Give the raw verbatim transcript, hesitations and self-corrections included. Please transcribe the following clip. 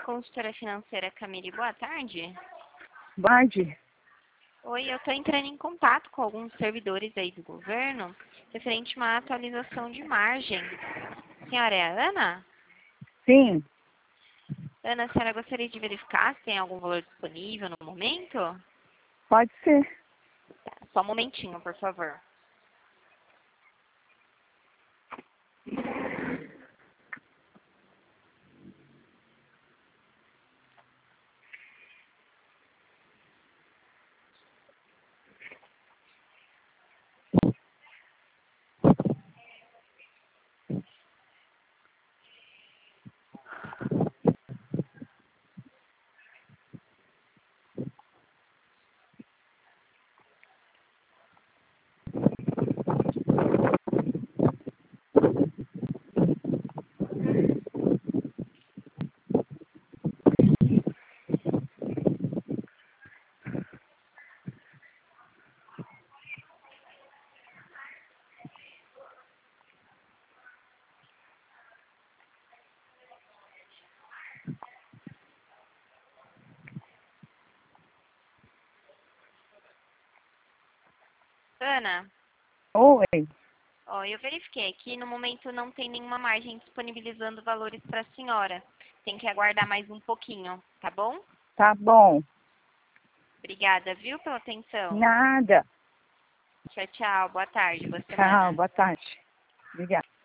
consultora financeira Camille, boa tarde. Bard? Oi, eu estou entrando em contato com alguns servidores aí do governo, referente a uma atualização de margem. A senhora é a Ana? Sim. Ana, a senhora gostaria de verificar se tem algum valor disponível no momento? Pode ser. Tá, só um momentinho, por favor. Ana, Oi. ó, eu verifiquei aqui, no momento não tem nenhuma margem disponibilizando valores para a senhora. Tem que aguardar mais um pouquinho, tá bom? Tá bom. Obrigada, viu, pela atenção. Nada. Tchau, tchau. Boa tarde. Boa Tchau, semana. boa tarde. Obrigada.